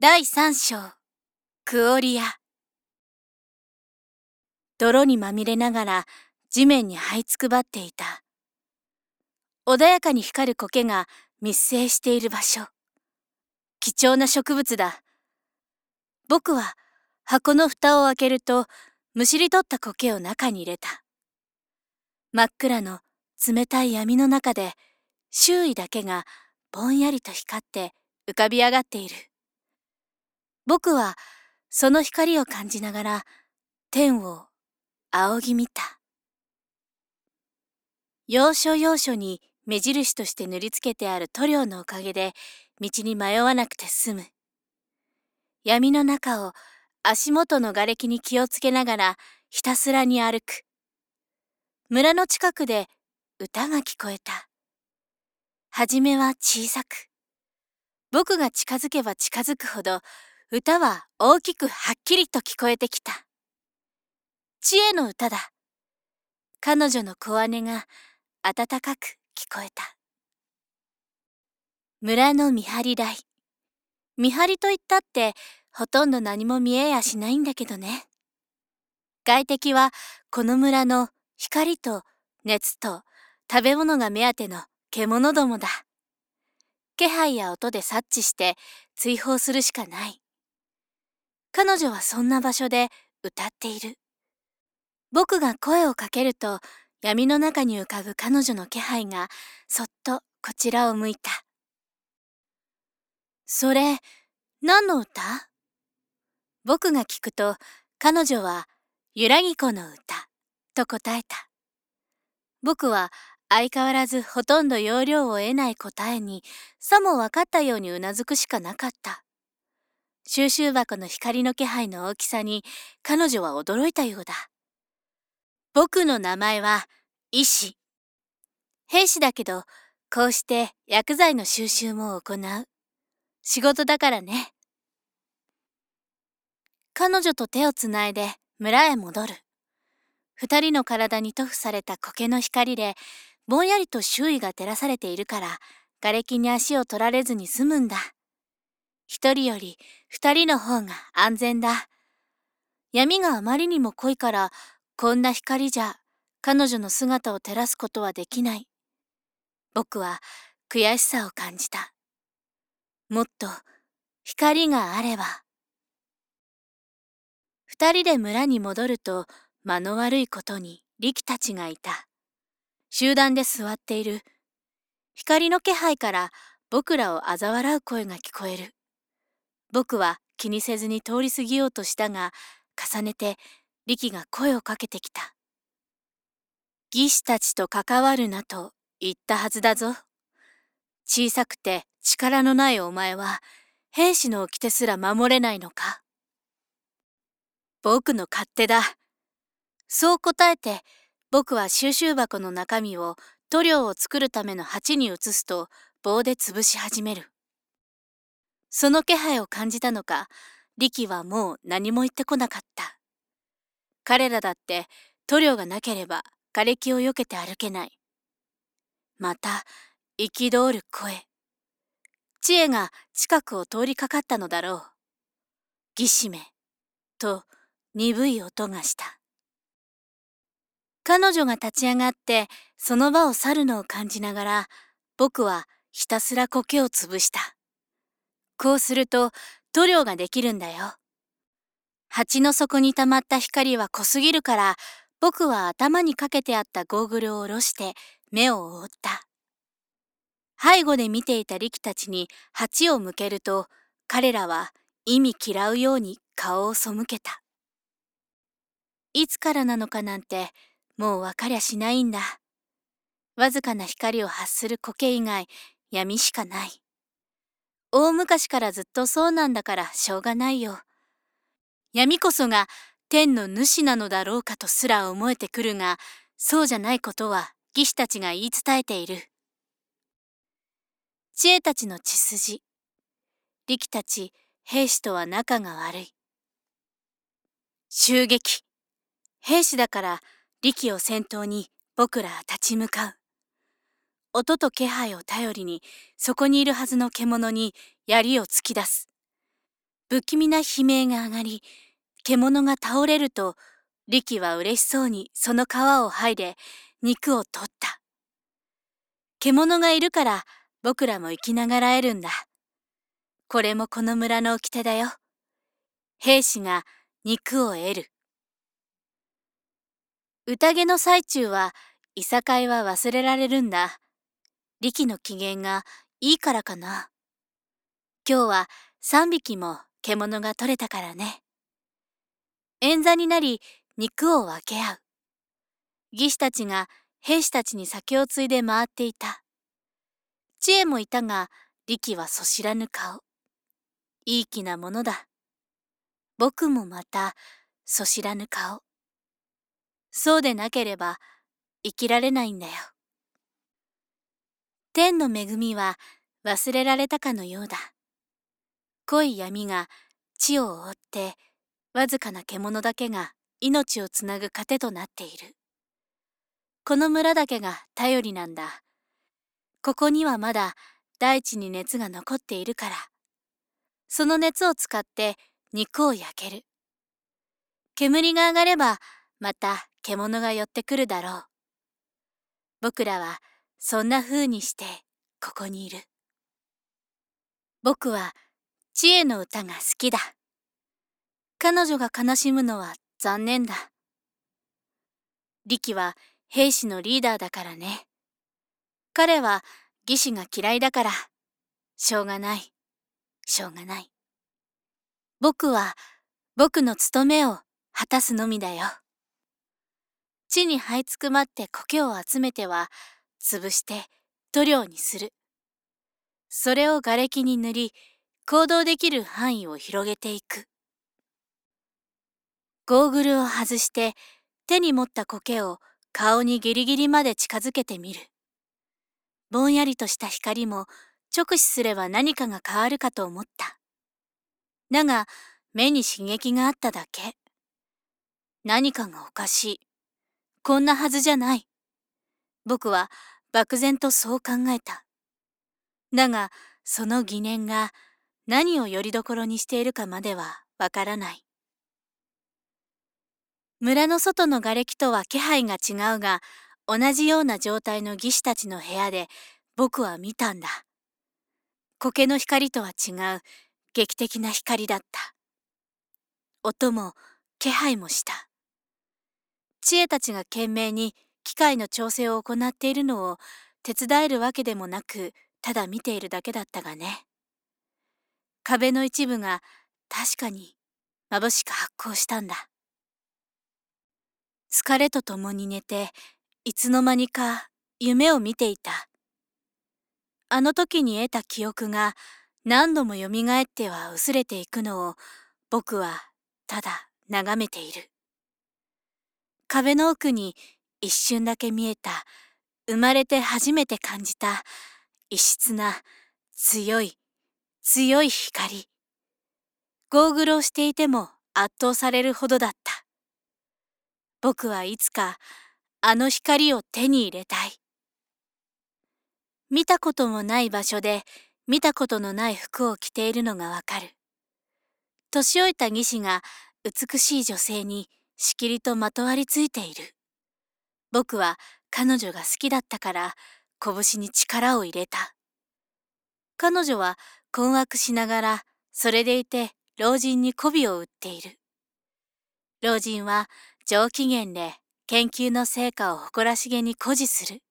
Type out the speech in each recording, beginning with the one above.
第3章、クオリア。泥にまみれながら地面に這いつくばっていた。穏やかに光る苔が密生している場所。貴重な植物だ。僕は箱の蓋を開けると、むしり取った苔を中に入れた。真っ暗の冷たい闇の中で、周囲だけがぼんやりと光って浮かび上がっている。僕はその光を感じながら天を仰ぎ見た。要所要所に目印として塗りつけてある塗料のおかげで道に迷わなくて済む。闇の中を足元の瓦礫に気をつけながらひたすらに歩く。村の近くで歌が聞こえた。はじめは小さく。僕が近づけば近づくほど歌は大きくはっきりと聞こえてきた。知恵の歌だ。彼女の小姉が温かく聞こえた。村の見張り台。見張りといったってほとんど何も見えやしないんだけどね。外敵はこの村の光と熱と食べ物が目当ての獣どもだ。気配や音で察知して追放するしかない。彼女はそんな場所で歌っている。僕が声をかけると闇の中に浮かぶ彼女の気配がそっとこちらを向いた。それ、何の歌？僕が聞くと彼女はゆらぎこの歌と答えた。僕は相変わらずほとんど要領を得ない答えにさも分かったようにうなずくしかなかった。収集箱の光の気配の大きさに彼女は驚いたようだ。僕の名前は医師。兵士だけどこうして薬剤の収集も行う。仕事だからね。彼女と手をつないで村へ戻る。二人の体に塗布された苔の光でぼんやりと周囲が照らされているから瓦礫に足を取られずに済むんだ。一人より二人の方が安全だ。闇があまりにも濃いからこんな光じゃ彼女の姿を照らすことはできない。僕は悔しさを感じた。もっと光があれば。二人で村に戻ると間の悪いことに力たちがいた。集団で座っている。光の気配から僕らを嘲笑う声が聞こえる。僕は気にせずに通り過ぎようとしたが、重ねて力が声をかけてきた。義士たちと関わるなと言ったはずだぞ。小さくて力のないお前は兵士の掟すら守れないのか。僕の勝手だ。そう答えて、僕は収集箱の中身を塗料を作るための鉢に移すと棒で潰し始める。その気配を感じたのか、力はもう何も言ってこなかった。彼らだって塗料がなければ瓦礫を避けて歩けない。また憤る声。知恵が近くを通りかかったのだろう。義士めと鈍い音がした。彼女が立ち上がってその場を去るのを感じながら、僕はひたすら苔を潰した。こうすると塗料ができるんだよ。鉢の底に溜まった光は濃すぎるから、僕は頭にかけてあったゴーグルを下ろして目を覆った。背後で見ていた力たちに鉢を向けると、彼らは意味嫌うように顔を背けた。いつからなのかなんてもう分かりゃしないんだ。わずかな光を発する苔以外闇しかない。大昔からずっとそうなんだからしょうがないよ。闇こそが天の主なのだろうかとすら思えてくるが、そうじゃないことは義士たちが言い伝えている。知恵たちの血筋。力たち兵士とは仲が悪い。襲撃。兵士だから力を先頭に僕らは立ち向かう。音と気配を頼りにそこにいるはずの獣に槍を突き出す。 不気味な悲鳴が上がり、獣が倒れると、リキは嬉しそうにその皮を剥いで肉を取った。獣がいるから僕らも生きながらえるんだ。これもこの村の掟だよ。兵士が肉を得る。宴の最中はいさかいは忘れられるんだ。リキの機嫌がいいからかな。今日は3匹も獣が取れたからね。演座になり肉を分け合う。義士たちが兵士たちに酒をついで回っていた。知恵もいたが、リキはそしらぬ顔。いい気なものだ。僕もまたそしらぬ顔。そうでなければ生きられないんだよ。天の恵みは忘れられたかのようだ。濃い闇が地を覆って、わずかな獣だけが命をつなぐ糧となっている。この村だけが頼りなんだ。ここにはまだ大地に熱が残っているから。その熱を使って肉を焼ける。煙が上がればまた獣が寄ってくるだろう。僕らはそんな風にしてここにいる。僕は知恵の歌が好きだ。彼女が悲しむのは残念だ。リキは兵士のリーダーだからね。彼は義士が嫌いだから、しょうがない、しょうがない。僕は僕の務めを果たすのみだよ。地に這いつくまって苔を集めては、潰して塗料にする。それを瓦礫に塗り、行動できる範囲を広げていく。ゴーグルを外して手に持った苔を顔にギリギリまで近づけてみる。ぼんやりとした光も直視すれば何かが変わるかと思った。だが目に刺激があっただけ。何かがおかしい。こんなはずじゃない。僕は漠然とそう考えた。だがその疑念が何をよりどころにしているかまではわからない。村の外の瓦礫とは気配が違うが、同じような状態の義士たちの部屋で僕は見たんだ。苔の光とは違う劇的な光だった。音も気配もした。知恵たちが懸命に機械の調整を行っているのを手伝えるわけでもなく、ただ見ているだけだったがね。壁の一部が確かに眩しく発光したんだ。疲れとともに寝て、いつの間にか夢を見ていた。あの時に得た記憶が何度もよみがえっては薄れていくのを僕はただ眺めている。壁の奥に一瞬だけ見えた、生まれて初めて感じた異質な強い強い光。ゴーグルをしていても圧倒されるほどだった。僕はいつかあの光を手に入れたい。見たこともない場所で見たことのない服を着ているのがわかる。年老いた義士が美しい女性にしきりとまとわりついている。僕は彼女が好きだったから拳に力を入れた。彼女は困惑しながらそれでいて老人に媚びを売っている。老人は上機嫌で研究の成果を誇らしげに誇示する。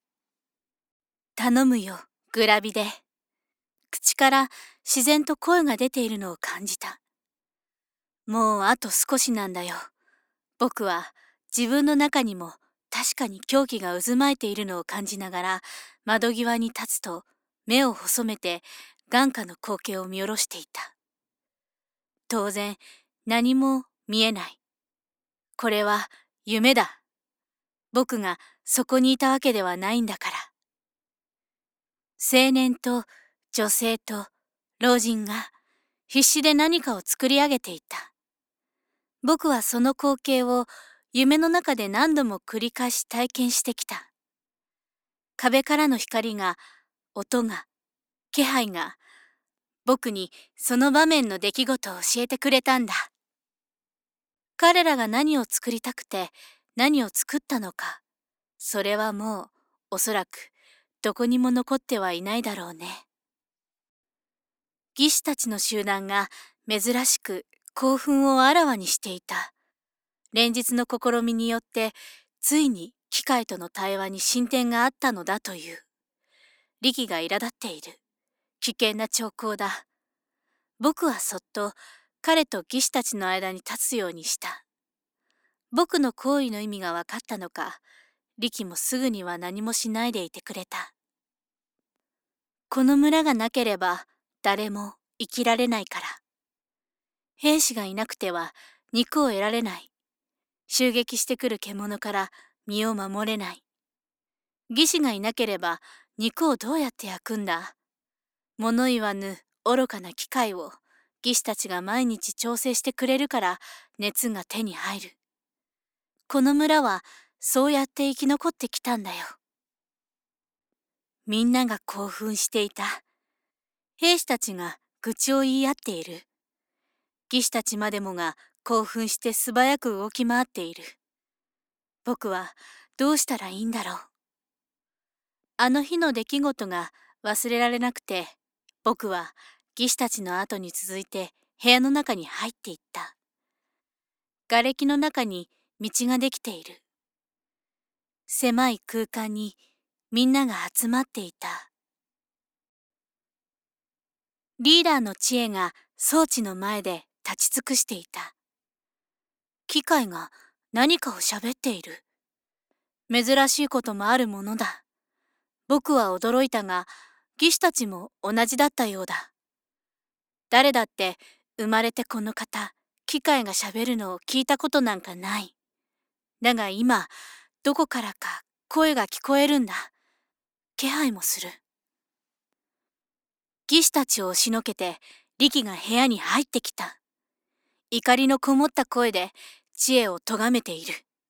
頼むよ、グラビデ。口から自然と声が出ているのを感じた。もうあと少しなんだよ。僕は自分の中にも確かに狂気が渦巻いているのを感じながら窓際に立つと目を細めて眼下の光景を見下ろしていた。当然何も見えない。これは夢だ。僕がそこにいたわけではないんだから。青年と女性と老人が必死で何かを作り上げていた。僕はその光景を夢の中で何度も繰り返し体験してきた。壁からの光が、音が、気配が、 僕にその場面の出来事を教えてくれたんだ。彼らが何を作りたくて何を作ったのか、それはもうおそらくどこにも残ってはいないだろうね。義士たちの集団が珍しく興奮をあらわにしていた。連日の試みによってついに機械との対話に進展があったのだという。リキが苛立っている。危険な兆候だ。僕はそっと彼と義士たちの間に立つようにした。僕の行為の意味が分かったのか、リキもすぐには何もしないでいてくれた。この村がなければ誰も生きられないから。兵士がいなくては肉を得られない。襲撃してくる獣から身を守れない。義士がいなければ肉をどうやって焼くんだ。物言わぬ愚かな機械を義士たちが毎日調整してくれるから熱が手に入る。この村はそうやって生き残ってきたんだよ。みんなが興奮していた。兵士たちが愚痴を言い合っている。義士たちまでもが興奮して素早く動き回っている。僕はどうしたらいいんだろう。あの日の出来事が忘れられなくて、僕は義士たちの後に続いて部屋の中に入っていった。瓦礫の中に道ができている。狭い空間にみんなが集まっていた。リーダーの知恵が装置の前で立ち尽くしていた。機械が何かを喋っている。珍しいこともあるものだ。僕は驚いたが、義士たちも同じだったようだ。誰だって生まれてこの方、機械が喋るのを聞いたことなんかない。だが今、どこからか声が聞こえるんだ。気配もする。義士たちを押しのけて、リキが部屋に入ってきた。怒りのこもった声で知恵を咎めている。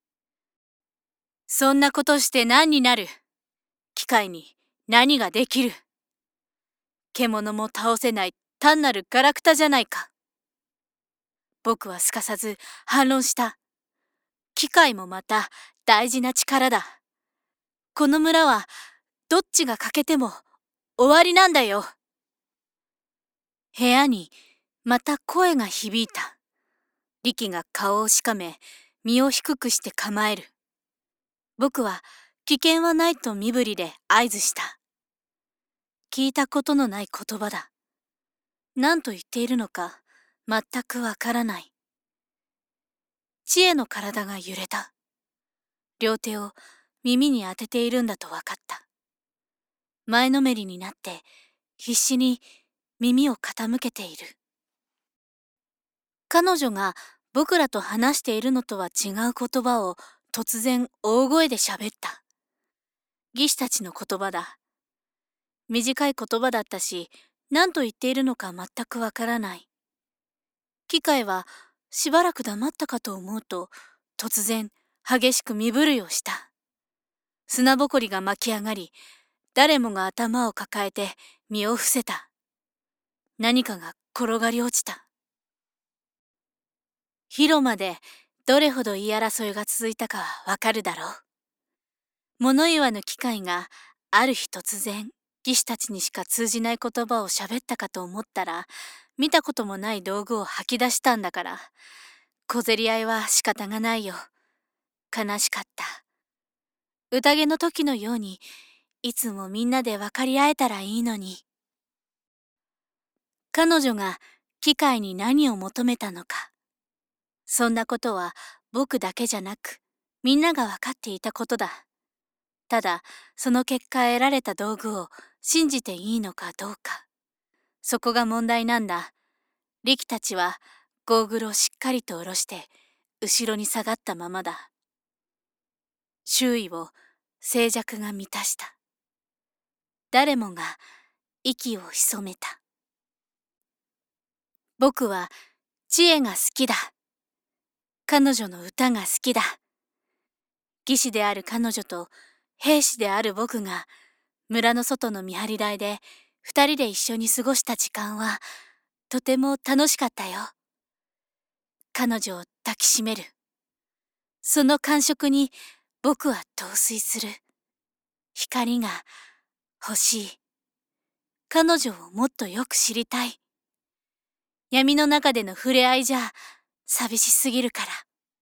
そんなことして何になる？機械に何ができる？獣も倒せない単なるガラクタじゃないか。僕はすかさず反論した。機械もまた大事な力だ。この村はどっちが欠けても終わりなんだよ。部屋にまた声が響いた。リキが顔をしかめ、身を低くして構える。僕は危険はないと身振りで合図した。聞いたことのない言葉だ。何と言っているのか全くわからない。知恵の体が揺れた。両手を耳に当てているんだとわかった。前のめりになって必死に耳を傾けている。彼女が僕らと話しているのとは違う言葉を突然大声で喋った。義士たちの言葉だ。短い言葉だったし、何と言っているのか全くわからない。機械はしばらく黙ったかと思うと、突然激しく身震いをした。砂ぼこりが巻き上がり、誰もが頭を抱えて身を伏せた。何かが転がり落ちた。広間でどれほど言い争いが続いたかはわかるだろう。物言わぬ機械がある日突然、義士たちにしか通じない言葉を喋ったかと思ったら、見たこともない道具を吐き出したんだから、小競り合いは仕方がないよ。悲しかった。宴の時のように、いつもみんなで分かり合えたらいいのに。彼女が機械に何を求めたのか。そんなことは僕だけじゃなく、みんなが分かっていたことだ。ただ、その結果得られた道具を信じていいのかどうか。そこが問題なんだ。リキたちはゴーグルをしっかりと下ろして、後ろに下がったままだ。周囲を静寂が満たした。誰もが息を潜めた。僕は知恵が好きだ。彼女の歌が好きだ。義士である彼女と兵士である僕が村の外の見張り台で二人で一緒に過ごした時間はとても楽しかったよ。彼女を抱きしめる。その感触に僕は陶酔する。光が欲しい。彼女をもっとよく知りたい。闇の中での触れ合いじゃ寂しすぎるから。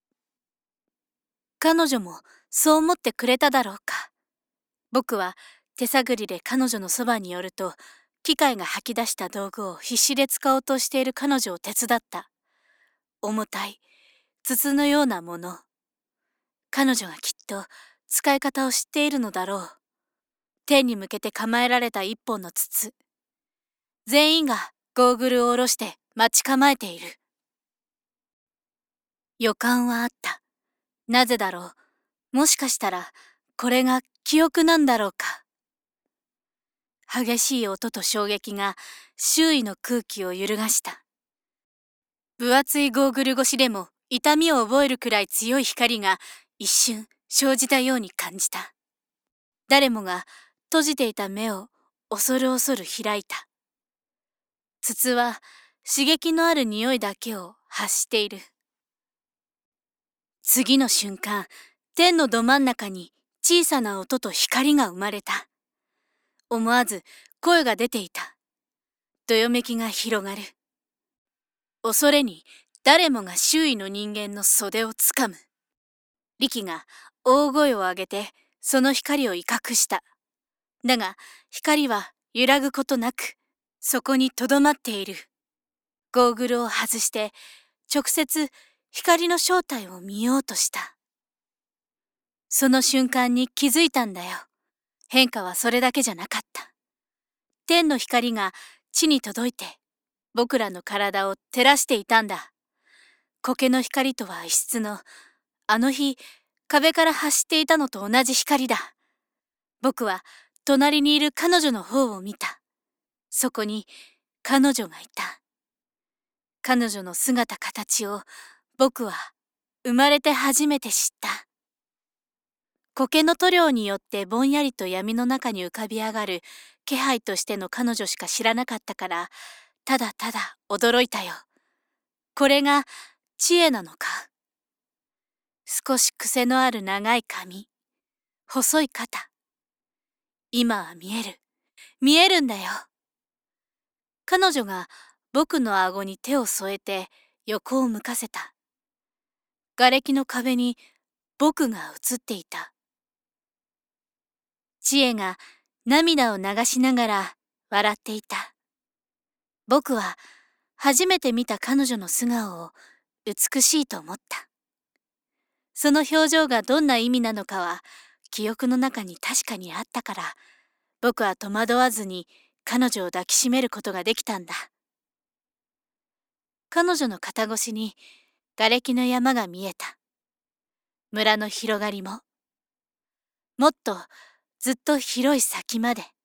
彼女もそう思ってくれただろうか。僕は手探りで彼女のそばに寄ると、機械が吐き出した道具を必死で使おうとしている彼女を手伝った。重たい筒のようなもの。彼女がきっと使い方を知っているのだろう。天に向けて構えられた一本の筒。全員がゴーグルを下ろして待ち構えている。予感はあった。なぜだろう。もしかしたらこれが記憶なんだろうか。激しい音と衝撃が周囲の空気を揺るがした。分厚いゴーグル越しでも痛みを覚えるくらい強い光が一瞬生じたように感じた。誰もが閉じていた目を恐る恐る開いた。筒は刺激のある匂いだけを発している。次の瞬間、天のど真ん中に小さな音と光が生まれた。思わず声が出ていた。どよめきが広がる。恐れに誰もが周囲の人間の袖をつかむ。リキが大声を上げてその光を威嚇した。だが光は揺らぐことなくそこにとどまっている。ゴーグルを外して直接光の正体を見ようとした。その瞬間に気づいたんだよ。変化はそれだけじゃなかった。天の光が地に届いて僕らの体を照らしていたんだ。苔の光とは異質の、あの日壁から発していたのと同じ光だ。僕は隣にいる彼女の方を見た。そこに彼女がいた。彼女の姿形を僕は生まれて初めて知った。苔の塗料によってぼんやりと闇の中に浮かび上がる気配としての彼女しか知らなかったから、ただただ驚いたよ。これが知恵なのか。少し癖のある長い髪、細い肩。今は見える。見えるんだよ。彼女が僕の顎に手を添えて横を向かせた。瓦礫の壁に僕が映っていた。知恵が涙を流しながら笑っていた。僕は初めて見た彼女の素顔を美しいと思った。その表情がどんな意味なのかは記憶の中に確かにあったから、僕は戸惑わずに彼女を抱きしめることができたんだ。彼女の肩越しに瓦礫の山が見えた。村の広がりも、もっとずっと広い先まで。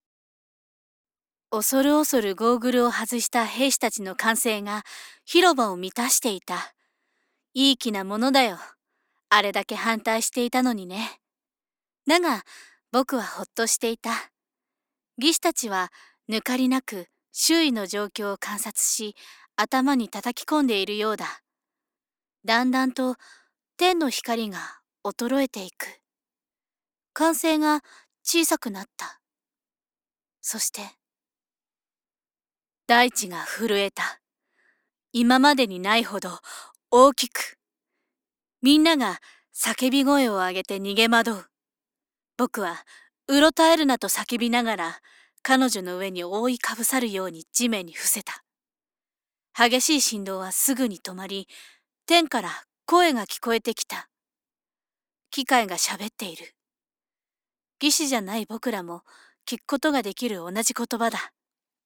恐る恐るゴーグルを外した兵士たちの歓声が広場を満たしていた。いい気なものだよ。あれだけ反対していたのにね。だが僕はほっとしていた。技師たちは抜かりなく周囲の状況を観察し、頭に叩き込んでいるようだ。だんだんと天の光が衰えていく。歓声が小さくなった。そして大地が震えた。今までにないほど大きく。みんなが叫び声を上げて逃げ惑う。僕はうろたえるなと叫びながら彼女の上に覆いかぶさるように地面に伏せた。激しい振動はすぐに止まり、天から声が聞こえてきた。機械が喋っている。技師じゃない僕らも聞くことができる同じ言葉だ。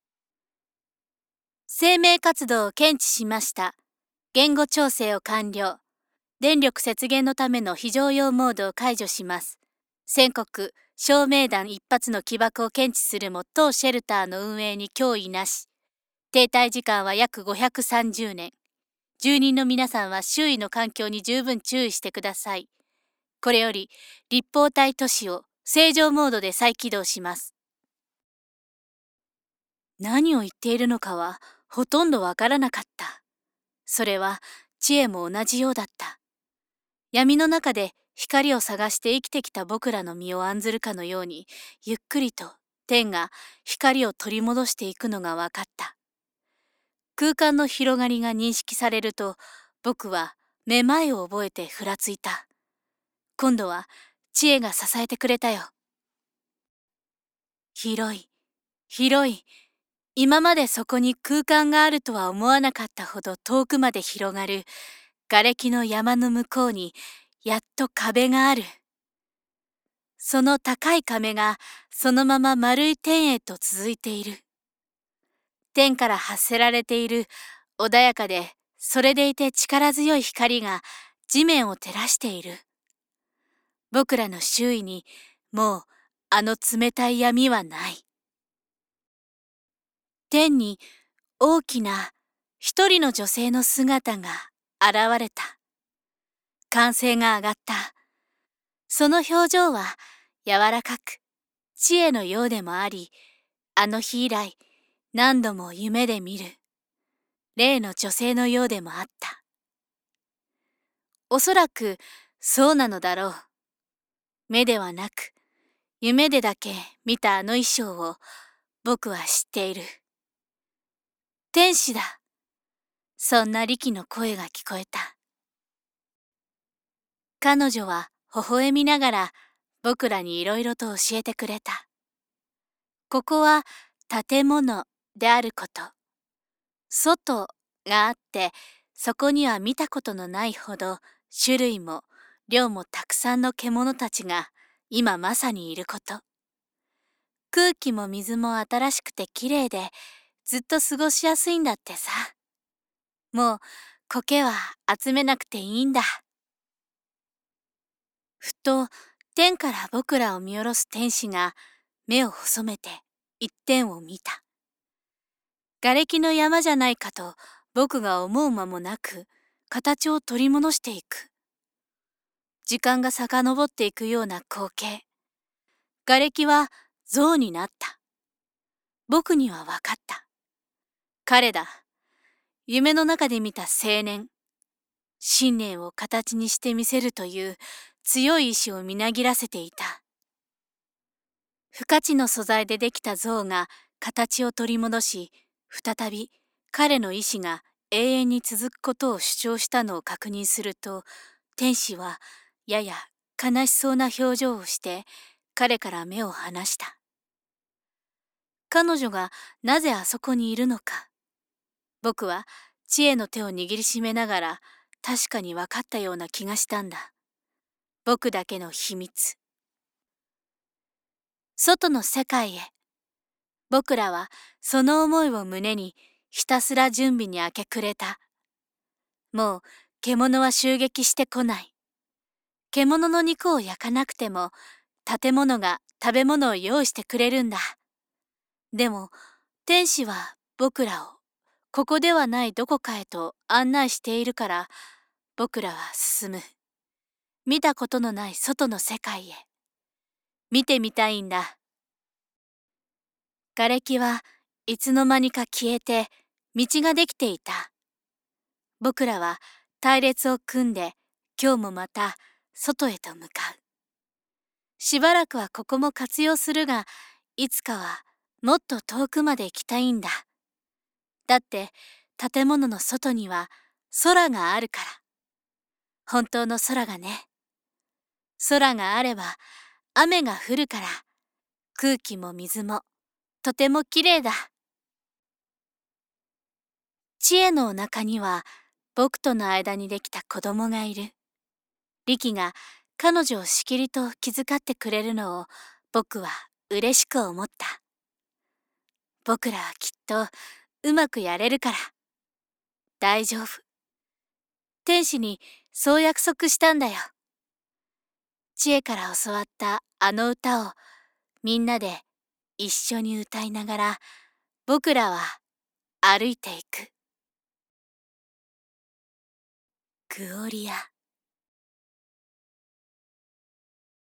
生命活動を検知しました。言語調整を完了。電力節減のための非常用モードを解除します。宣告、照明弾一発の起爆を検知するも当シェルターの運営に脅威なし。停滞時間は約530年。住人の皆さんは周囲の環境に十分注意してください。これより立方体都市を正常モードで再起動します。 何を言っているのかはほとんどわからなかった。それは知恵も同じようだった。闇の中で光を探して生きてきた僕らの身を案ずるかのように、ゆっくりと天が光を取り戻していくのがわかった。空間の広がりが認識されると、僕はめまいを覚えてふらついた。今度は知恵が支えてくれたよ。広い、広い。今までそこに空間があるとは思わなかったほど遠くまで広がる瓦礫の山の向こうに、やっと壁がある。その高い壁がそのまま丸い天へと続いている。天から発せられている穏やかで、それでいて力強い光が地面を照らしている。僕らの周囲にもうあの冷たい闇はない。天に大きな一人の女性の姿が現れた。歓声が上がった。その表情は柔らかく知恵のようでもあり、あの日以来何度も夢で見る例の女性のようでもあった。おそらくそうなのだろう。目ではなく夢でだけ見たあの衣装を僕は知っている。天使だ。そんなリキの声が聞こえた。彼女は微笑みながら僕らにいろいろと教えてくれた。ここは建物であること。外があって、そこには見たことのないほど種類も量もたくさんの獣たちが今まさにいること。空気も水も新しくてきれいで、ずっと過ごしやすいんだってさ。もう苔は集めなくていいんだ。ふと天から僕らを見下ろす天使が目を細めて一点を見た。瓦礫の山じゃないかと僕が思う間もなく形を取り戻していく。時間が遡っていくような光景。瓦礫は象になった。僕には分かった。彼だ。夢の中で見た青年。信念を形にしてみせるという強い意志をみなぎらせていた。不価値の素材でできた像が形を取り戻し、再び彼の意志が永遠に続くことを主張したのを確認すると、天使はやや悲しそうな表情をして彼から目を離した。彼女がなぜあそこにいるのか、僕は知恵の手を握りしめながら確かに分かったような気がしたんだ。僕だけの秘密。外の世界へ。僕らはその思いを胸にひたすら準備に明け暮れた。もう獣は襲撃してこない。獣の肉を焼かなくても建物が食べ物を用意してくれるんだ。でも天使は僕らをここではないどこかへと案内しているから、僕らは進む。見たことのない外の世界へ。見てみたいんだ。瓦礫はいつの間にか消えて道ができていた。僕らは隊列を組んで今日もまた外へと向かう。しばらくはここも活用するが、いつかはもっと遠くまで行きたいんだ。だって建物の外には空があるから。本当の空がね。空があれば雨が降るから、空気も水もとてもきれいだ。知恵のお腹には僕との間にできた子供がいる。リキが彼女をしきりと気遣ってくれるのを僕は嬉しく思った。僕らはきっとうまくやれるから。大丈夫。天使にそう約束したんだよ。知恵から教わったあの歌をみんなで一緒に歌いながら僕らは歩いていく。グオリア。